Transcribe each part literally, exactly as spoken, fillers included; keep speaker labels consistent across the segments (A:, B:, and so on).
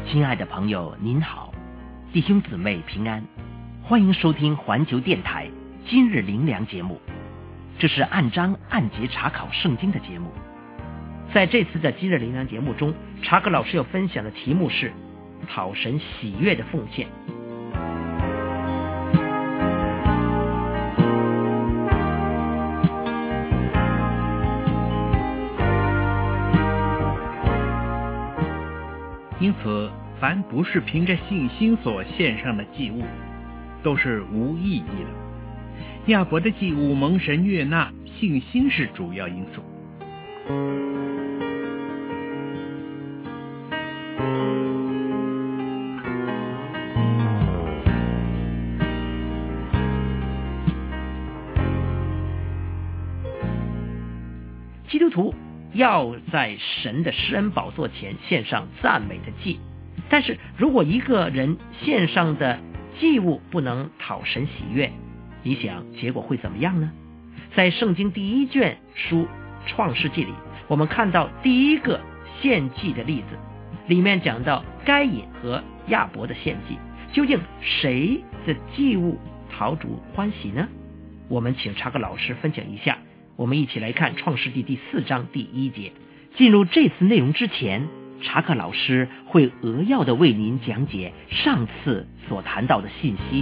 A: 亲爱的朋友您好，弟兄姊妹平安，欢迎收听环球电台今日灵粮节目。这是按章按节查考圣经的节目。在这次的今日灵粮节目中，查克老师要分享的题目是讨神喜悦的奉献。
B: 因此，凡不是凭着信心所献上的祭物，都是无意义的。亚伯的祭物蒙神悦纳，信心是主要因素。
A: 基督徒要在神的施恩宝座前献上赞美的祭，但是如果一个人献上的祭物不能讨神喜悦，你想结果会怎么样呢？在圣经第一卷书创世纪里，我们看到第一个献祭的例子，里面讲到该隐和亚伯的献祭，究竟谁的祭物讨主欢喜呢？我们请查克老师分享一下。我们一起来看创世纪第四章第一节。进入这次内容之前，查克老师会扼要的为您讲解上次所谈到的信息。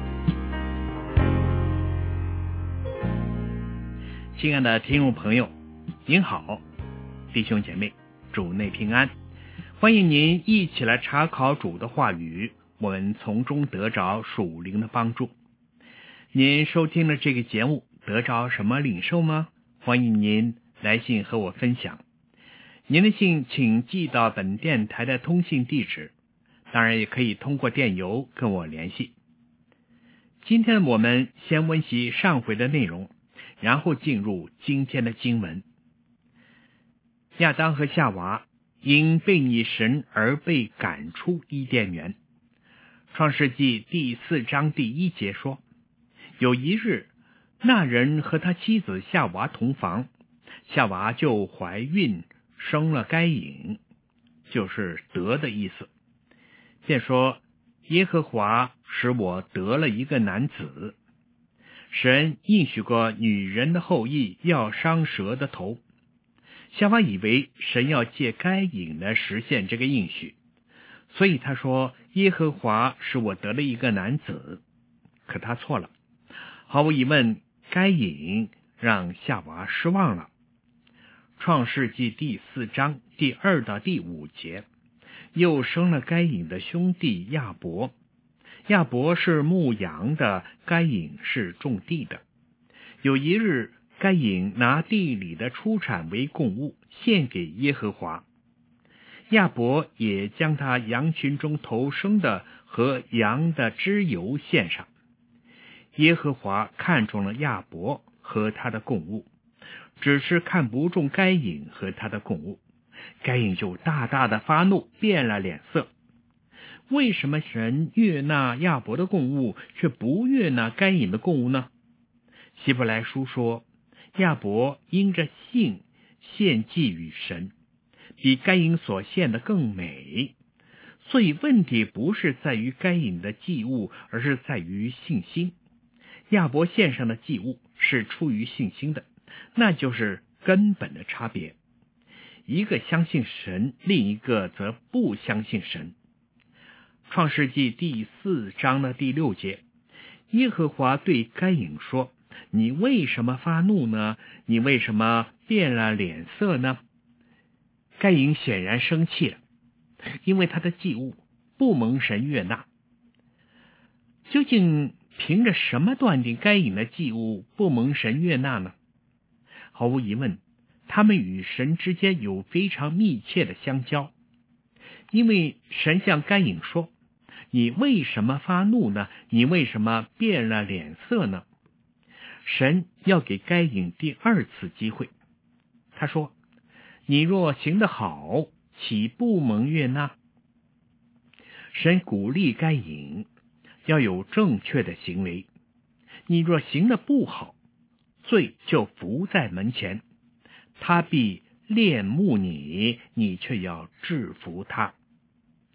B: 亲爱的听众朋友，您好，弟兄姐妹，主内平安，欢迎您一起来查考主的话语，我们从中得着属灵的帮助。您收听了这个节目，得着什么领受吗？欢迎您来信和我分享。您的信请寄到本电台的通信地址，当然也可以通过电邮跟我联系。今天我们先温习上回的内容，然后进入今天的经文。亚当和夏娃因悖逆神而被赶出伊甸园。创世纪第四章第一节说，有一日，那人和他妻子夏娃同房，夏娃就怀孕，生了该隐，就是得的意思。便说，耶和华使我得了一个男子。神应许过女人的后裔要伤蛇的头。夏娃以为神要借该隐来实现这个应许，所以他说，耶和华使我得了一个男子。可他错了，毫无疑问，该隐让夏娃失望了。创世纪第四章第二到第五节，又生了该隐的兄弟亚伯。亚伯是牧羊的，该隐是种地的。有一日，该隐拿地里的出产为供物，献给耶和华。亚伯也将他羊群中头生的和羊的脂油献上。耶和华看中了亚伯和他的供物，只是看不中该隐和他的供物。该隐就大大的发怒，变了脸色。为什么神悦纳亚伯的供物，却不悦纳该隐的供物呢？希伯来书说，亚伯因着信献祭与神，比该隐所献的更美。所以问题不是在于该隐的祭物，而是在于信心。亚伯献上的祭物是出于信心的，那就是根本的差别。一个相信神，另一个则不相信神。创世纪第四章的第六节，耶和华对该隐说，你为什么发怒呢？你为什么变了脸色呢？该隐显然生气了，因为他的祭物不蒙神悦纳。究竟凭着什么断定该隐的祭物不蒙神悦纳呢？毫无疑问，他们与神之间有非常密切的相交。因为神向该隐说，你为什么发怒呢？你为什么变了脸色呢？神要给该隐第二次机会。他说，你若行得好，岂不蒙悦纳？神鼓励该隐要有正确的行为。你若行得不好，罪就伏在门前，他必恋慕你，你却要制服他。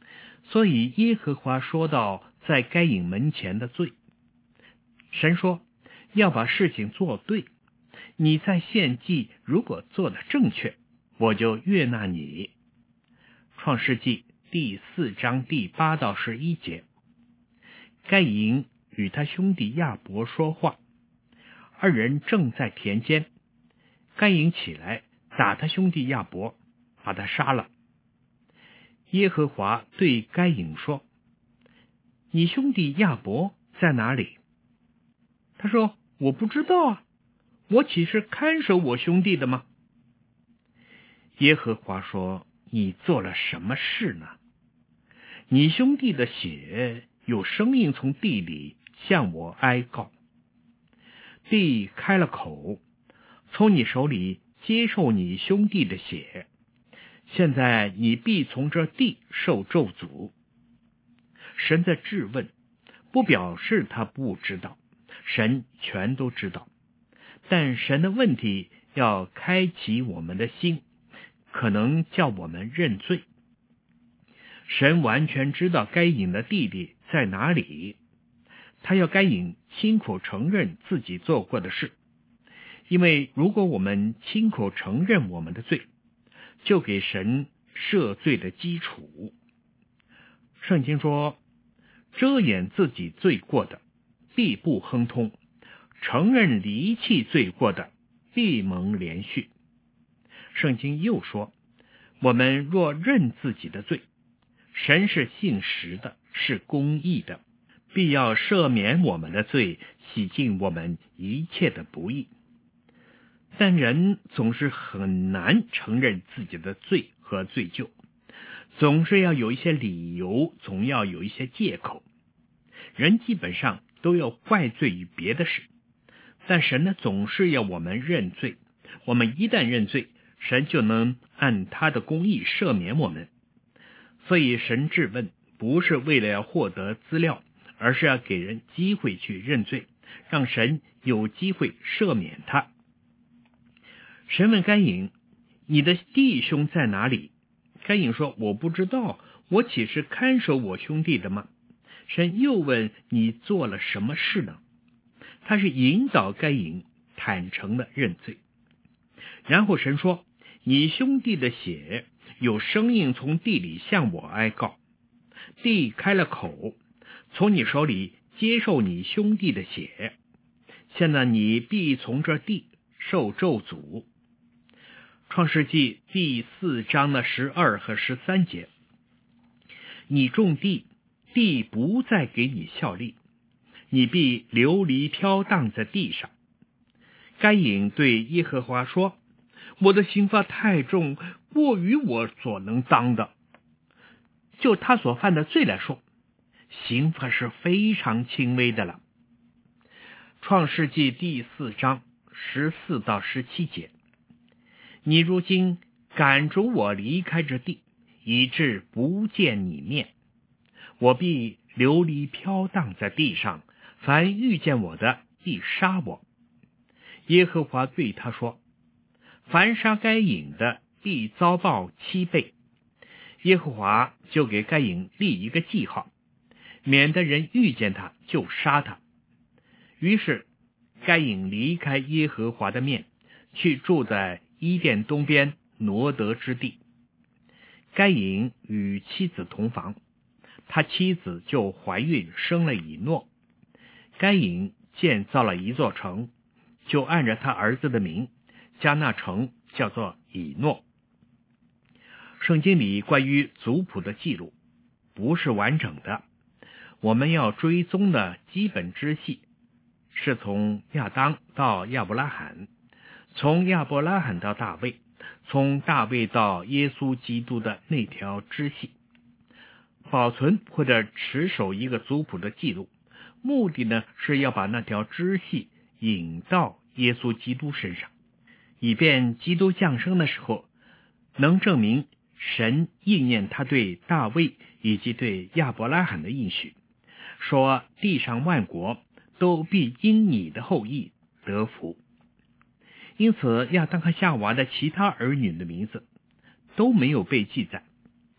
B: 所以耶和华说到在该隐门前的罪，神说要把事情做对，你在献祭如果做得正确，我就悦纳你。创世纪第四章第八到十一节，该隐与他兄弟亚伯说话，二人正在田间，该隐起来打他兄弟亚伯，把他杀了。耶和华对该隐说，你兄弟亚伯在哪里？他说，我不知道啊，我岂是看守我兄弟的吗？耶和华说，你做了什么事呢？你兄弟的血有声音从地里向我哀告，地开了口，从你手里接受你兄弟的血，现在你必从这地受咒诅。神的质问不表示他不知道，神全都知道，但神的问题要开启我们的心，可能叫我们认罪。神完全知道该隐的弟弟在哪里，他要该隐亲口承认自己做过的事，因为如果我们亲口承认我们的罪，就给神赦罪的基础。圣经说，遮掩自己罪过的必不亨通，承认离弃罪过的必蒙连续。圣经又说，我们若认自己的罪，神是信实的，是公义的，必要赦免我们的罪，洗净我们一切的不义。但人总是很难承认自己的罪和罪疚，总是要有一些理由，总要有一些借口。人基本上都要怪罪于别的事，但神呢，总是要我们认罪。我们一旦认罪，神就能按他的公义赦免我们。所以神质问不是为了要获得资料，而是要给人机会去认罪，让神有机会赦免他。神问该隐，你的弟兄在哪里？该隐说，我不知道，我岂是看守我兄弟的吗？神又问，你做了什么事呢？他是引导该隐坦诚的认罪。然后神说，你兄弟的血有声音从地里向我哀告，地开了口，从你手里接受你兄弟的血，现在你必从这地受咒诅。创世纪第四章的十二和十三节，你种地，地不再给你效力，你必流离飘荡在地上。该隐对耶和华说，我的刑罚太重，过于我所能当的。就他所犯的罪来说，刑罚是非常轻微的了。创世纪第四章十四到十七节，你如今赶逐我离开这地，以致不见你面，我必流离飘荡在地上，凡遇见我的必杀我。耶和华对他说，凡杀该隐的必遭报七倍。耶和华就给该隐立一个记号，免得人遇见他就杀他。于是该隐离开耶和华的面，去住在伊甸东边挪得之地。该隐与妻子同房，他妻子就怀孕生了以诺。该隐建造了一座城，就按着他儿子的名，将那城叫做以诺。圣经里关于族谱的记录不是完整的，我们要追踪的基本支系是从亚当到亚伯拉罕，从亚伯拉罕到大卫，从大卫到耶稣基督的那条支系。保存或者持守一个族谱的记录，目的呢是要把那条支系引到耶稣基督身上，以便基督降生的时候能证明神应验他对大卫以及对亚伯拉罕的应许，说地上万国都必因你的后裔得福。因此亚当和夏娃的其他儿女的名字都没有被记载。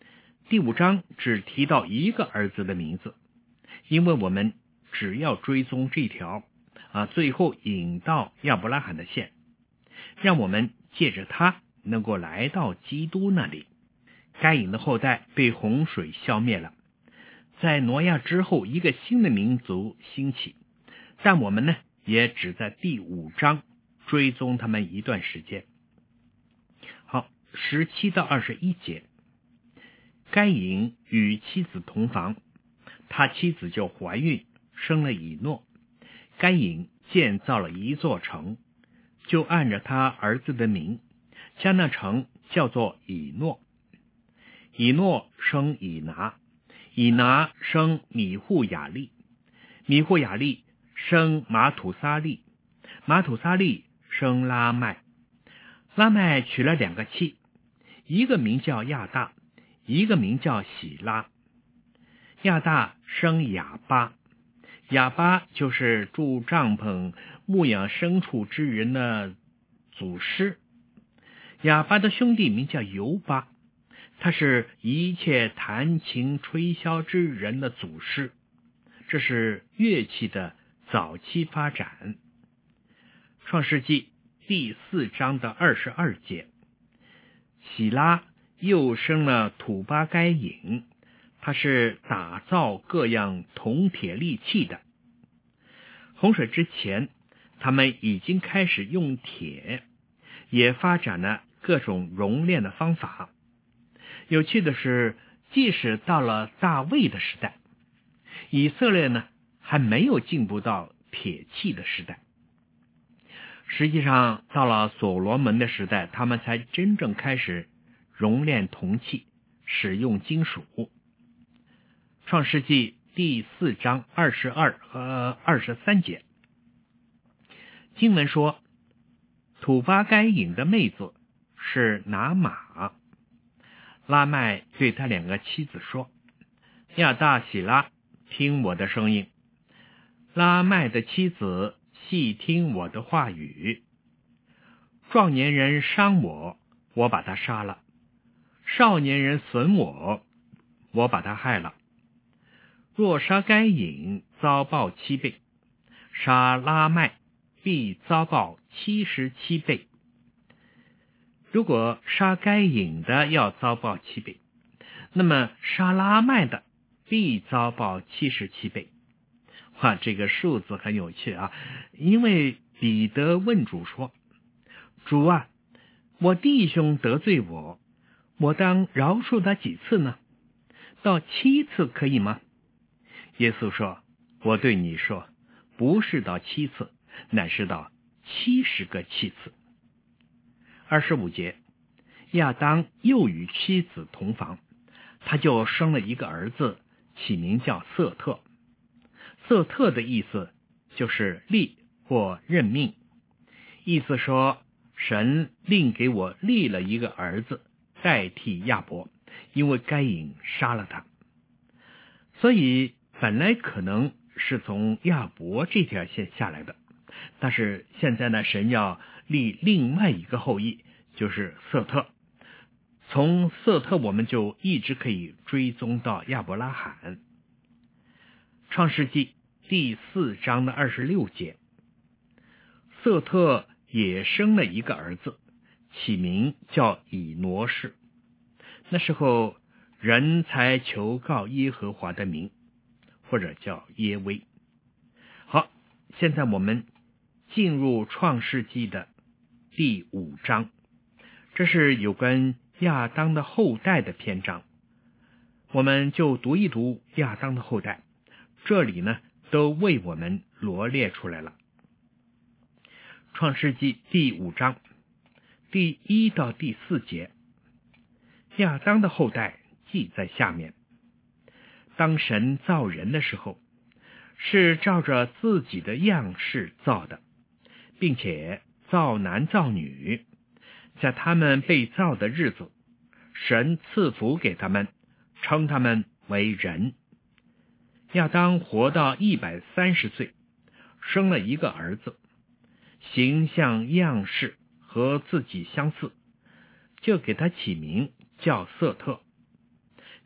B: 第五章只提到一个儿子的名字，因为我们只要追踪这条啊，最后引到亚伯拉罕的线，让我们借着他能够来到基督那里。该隐的后代被洪水消灭了，在挪亚之后一个新的民族兴起，但我们呢也只在第五章追踪他们一段时间。好，十七到二十一节，该隐与妻子同房，他妻子就怀孕，生了以诺。该隐建造了一座城，就按着他儿子的名，将那城叫做以诺。以诺生以拿，以拿生米户雅利，米户雅利生马土撒利，马土撒利生拉麦。拉麦娶了两个妻，一个名叫亚大，一个名叫喜拉。亚大生亚巴，亚巴就是住帐篷牧养牲畜之人的祖师。亚巴的兄弟名叫尤巴，他是一切弹琴吹箫之人的祖师。这是乐器的早期发展。创世纪第四章的二十二节，喜拉又生了土巴该隐，他是打造各样铜铁利器的。洪水之前，他们已经开始用铁，也发展了各种熔炼的方法。有趣的是，即使到了大卫的时代，以色列呢还没有进步到铁器的时代。实际上到了所罗门的时代，他们才真正开始熔炼铜器，使用金属。创世纪第四章二十二和二十三节，经文说，土巴该隐的妹子是拿玛。拉麦对他两个妻子说，亚大喜拉，听我的声音。拉麦的妻子细听我的话语。壮年人伤我，我把他杀了；少年人损我，我把他害了。若杀该隐，遭报七倍；杀拉麦，必遭报七十七倍。如果杀该隐的要遭报七倍，那么杀拉麦的必遭报七十七倍。哇，这个数字很有趣啊！因为彼得问主说，主啊，我弟兄得罪我，我当饶恕他几次呢？到七次可以吗？耶稣说，我对你说，不是到七次，乃是到七十个七次。二十五节，亚当又与妻子同房，他就生了一个儿子，起名叫瑟特。瑟特的意思就是立或任命，意思说神另给我立了一个儿子代替亚伯，因为该隐杀了他。所以本来可能是从亚伯这条线下来的，但是现在呢，神要立另外一个后裔，就是瑟特。从瑟特我们就一直可以追踪到亚伯拉罕。创世纪第四章的二十六节，瑟特也生了一个儿子，起名叫以挪士。那时候人才求告耶和华的名，或者叫耶威。好，现在我们进入创世纪的第五章，这是有关亚当的后代的篇章。我们就读一读亚当的后代，这里呢都为我们罗列出来了。创世纪第五章第一到第四节，亚当的后代记在下面。当神造人的时候，是照着自己的样式造的，并且造男造女。在他们被造的日子，神赐福给他们，称他们为人。亚当活到一百三十岁，生了一个儿子，形象样式和自己相似，就给他起名叫瑟特。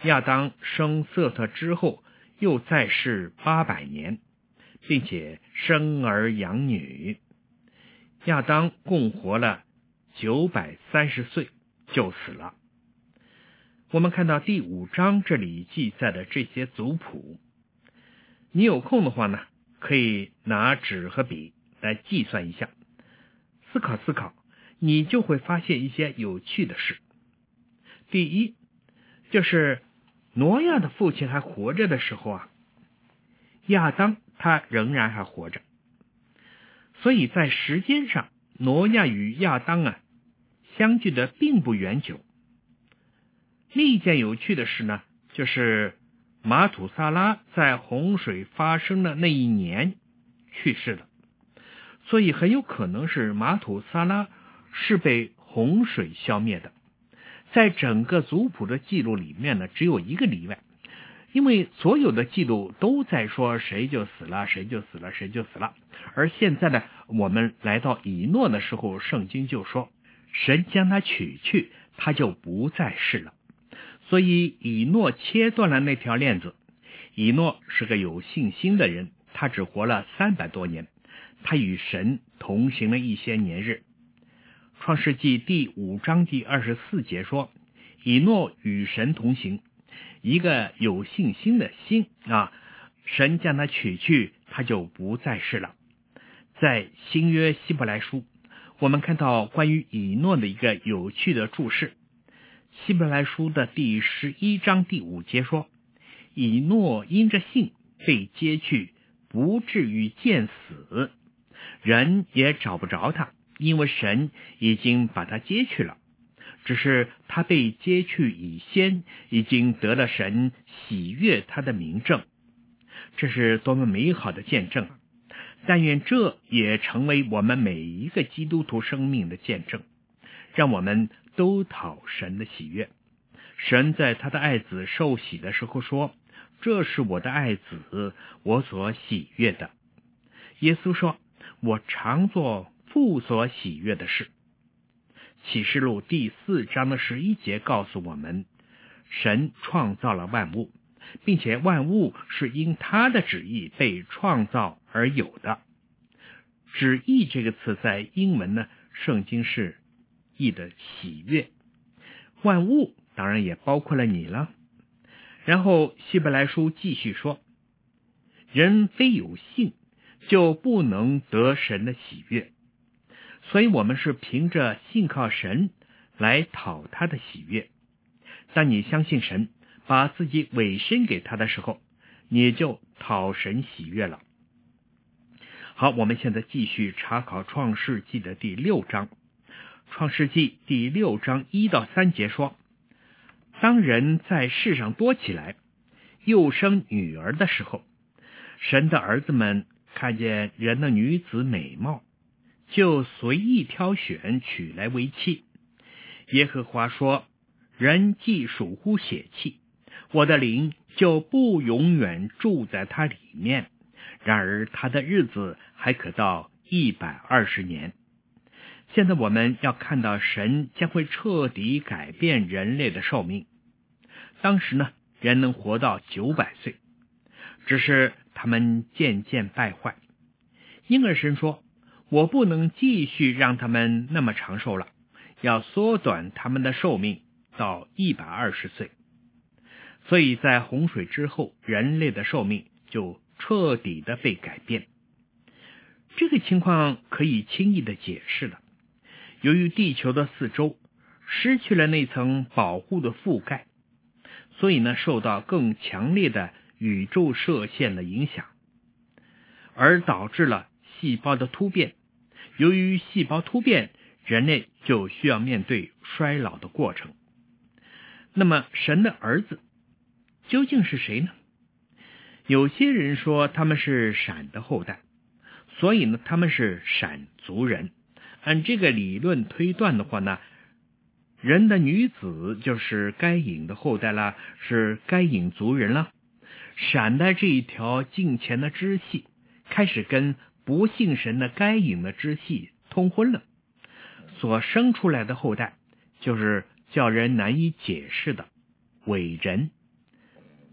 B: 亚当生瑟特之后又在世八百年，并且生儿养女。亚当共活了九百三十岁就死了。我们看到第五章这里记载的这些族谱，你有空的话呢，可以拿纸和笔来计算一下，思考思考，你就会发现一些有趣的事。第一，就是挪亚的父亲还活着的时候啊，亚当他仍然还活着，所以在时间上，挪亚与亚当啊相距的并不远久。另一件有趣的事呢，就是马土萨拉在洪水发生的那一年去世的，所以很有可能是马土萨拉是被洪水消灭的。在整个族谱的记录里面呢，只有一个例外，因为所有的记录都在说谁就死了，谁就死了，谁就死了。而现在呢，我们来到以诺的时候，圣经就说神将他取去，他就不再世了。所以以诺切断了那条链子。以诺是个有信心的人，他只活了三百多年，他与神同行了一些年日。创世纪第五章第二十四节说，以诺与神同行，一个有信心的心啊，神将他取去，他就不再世了。在新约希伯来书，我们看到关于以诺的一个有趣的注释。希伯来书的第十一章第五节说，以诺因着信被接去，不至于见死，人也找不着他，因为神已经把他接去了。只是他被接去以先，已经得了神喜悦他的明证。这是多么美好的见证！但愿这也成为我们每一个基督徒生命的见证，让我们都讨神的喜悦。神在他的爱子受洗的时候说，这是我的爱子，我所喜悦的。耶稣说，我常做父所喜悦的事。启示录第四章的十一节告诉我们，神创造了万物，并且万物是因他的旨意被创造而有的。旨意这个词在英文呢，圣经是译的喜悦，万物当然也包括了你了。然后希伯来书继续说，人非有信就不能得神的喜悦，所以我们是凭着信靠神来讨他的喜悦。当你相信神，把自己委身给他的时候，你就讨神喜悦了。好，我们现在继续查考创世纪的第六章。创世纪第六章一到三节说，当人在世上多起来，又生女儿的时候，神的儿子们看见人的女子美貌，就随意挑选娶来为妻。耶和华说，人既属乎血气，我的灵就不永远住在他里面，然而他的日子还可到一百二十年。现在我们要看到神将会彻底改变人类的寿命。当时呢，人能活到九百岁，只是他们渐渐败坏。因而神说，我不能继续让他们那么长寿了，要缩短他们的寿命到一百二十岁。所以在洪水之后，人类的寿命就彻底的被改变。这个情况可以轻易的解释了。由于地球的四周失去了那层保护的覆盖，所以呢，受到更强烈的宇宙射线的影响，而导致了细胞的突变。由于细胞突变，人类就需要面对衰老的过程。那么神的儿子究竟是谁呢？有些人说他们是闪的后代，所以呢，他们是闪族人。按这个理论推断的话呢，人的女子就是该隐的后代啦，是该隐族人啦。闪的这一条近前的支系开始跟不信神的该隐的支系通婚了，所生出来的后代就是叫人难以解释的伟人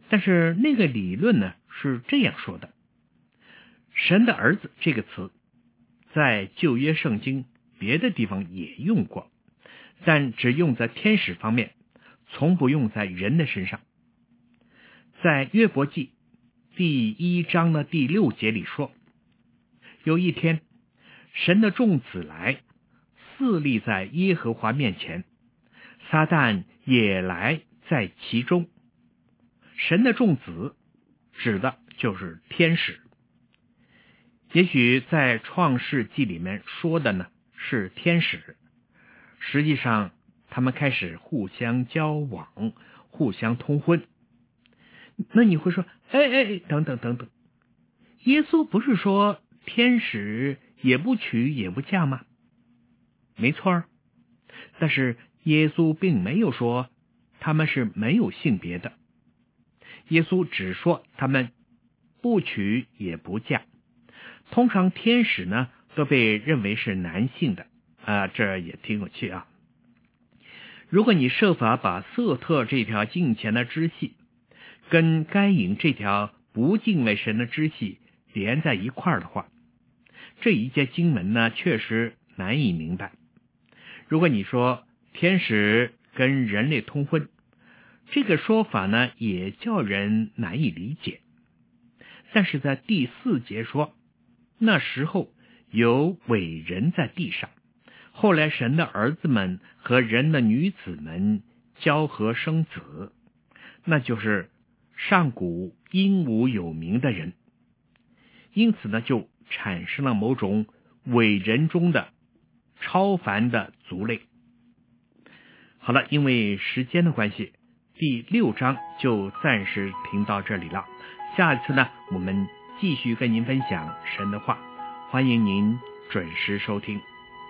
B: 但是那个理论呢是这样说的：神的儿子这个词在旧约圣经别的地方也用过，但只用在天使方面，从不用在人的身上。在约伯记第一章的第六节里说，有一天神的众子来侍立在耶和华面前，撒旦也来在其中。神的众子指的就是天使。也许在创世纪里面说的呢是天使，实际上他们开始互相交往，互相通婚。那你会说，哎哎，等等等等，耶稣不是说天使也不娶也不嫁吗？没错儿，但是耶稣并没有说他们是没有性别的，耶稣只说他们不娶也不嫁。通常天使呢都被认为是男性的啊，这也挺有趣啊。如果你设法把瑟特这条敬虔的支系跟该隐这条不敬畏神的支系连在一块儿的话，这一节经文呢确实难以明白。如果你说天使跟人类通婚，这个说法呢也叫人难以理解。但是在第四节说，那时候有伟人在地上，后来神的儿子们和人的女子们交合生子，那就是上古英武有名的人。因此呢就产生了某种伟人中的超凡的族类。好了，因为时间的关系，第六章就暂时停到这里了。下一次呢我们继续跟您分享神的话，欢迎您准时收听。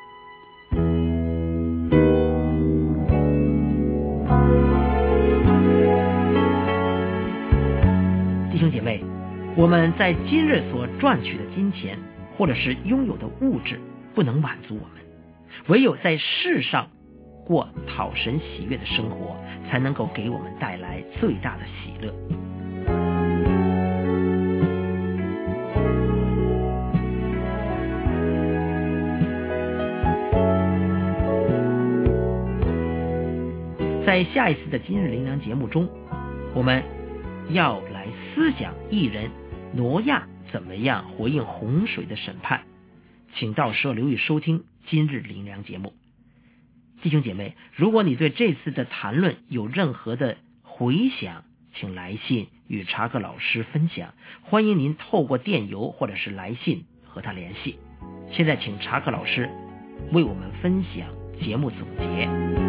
A: 弟兄姐妹，我们在今日所赚取的金钱或者是拥有的物质不能满足我们，唯有在世上过讨神喜悦的生活，才能够给我们带来最大的喜乐。在下一次的今日灵粮节目中，我们要来思想艺人挪亚怎么样回应洪水的审判，请到时候留意收听今日灵粮节目。弟兄姐妹，如果你对这次的谈论有任何的回想，请来信与查克老师分享，欢迎您透过电邮或者是来信和他联系。现在请查克老师为我们分享节目总结。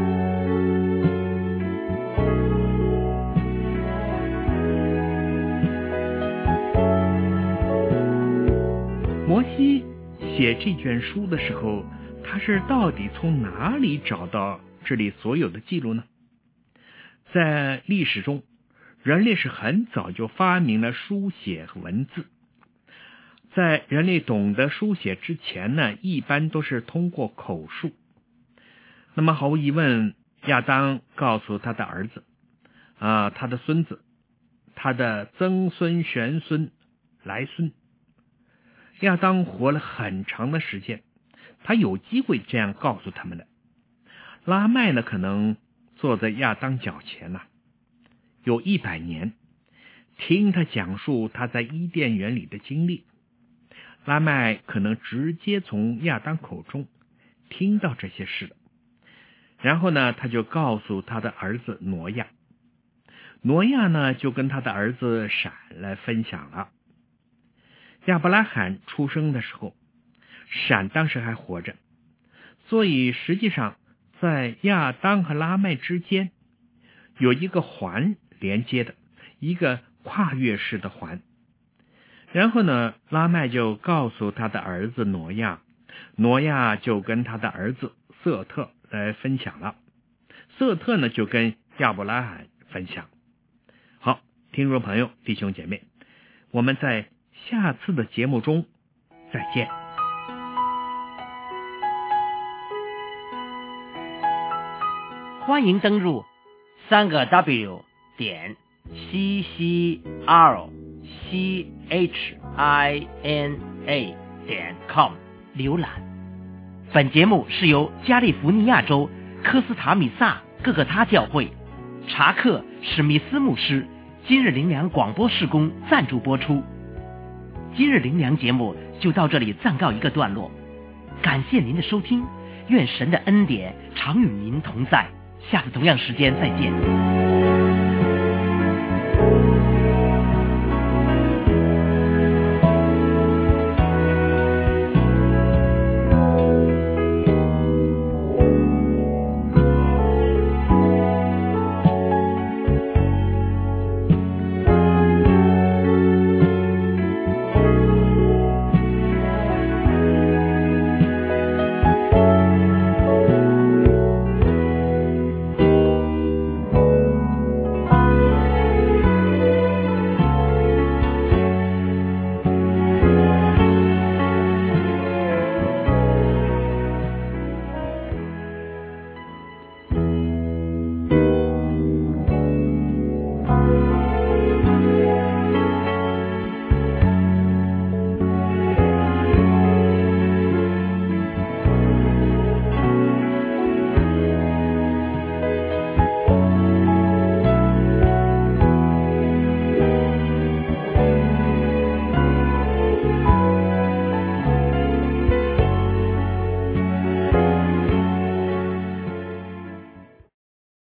B: 摩西写这卷书的时候，他是到底从哪里找到这里所有的记录呢？在历史中，人类是很早就发明了书写和文字。在人类懂得书写之前呢，一般都是通过口述。那么毫无疑问，亚当告诉他的儿子啊，他的孙子，他的曾孙、玄孙、来孙。亚当活了很长的时间，他有机会这样告诉他们的。拉麦呢，可能坐在亚当脚前了，有一百年，听他讲述他在伊甸园里的经历。拉麦可能直接从亚当口中听到这些事了，然后呢，他就告诉他的儿子挪亚，挪亚呢就跟他的儿子闪来分享了。亚伯拉罕出生的时候，闪当时还活着，所以实际上在亚当和拉麦之间有一个环连接的，一个跨越式的环。然后呢，拉麦就告诉他的儿子挪亚，挪亚就跟他的儿子瑟特来分享了，瑟特呢就跟亚伯拉罕分享。好，听众朋友、弟兄姐妹，我们在下次的节目中再见。
A: 欢迎登入三个 W 点 c c r c h i n a 点 com 浏览。本节目是由加利福尼亚州科斯塔米萨各个他教会查克史密斯牧师今日灵粮广播事工赞助播出。今日灵粮节目就到这里暂告一个段落，感谢您的收听，愿神的恩典常与您同在，下次同样时间再见。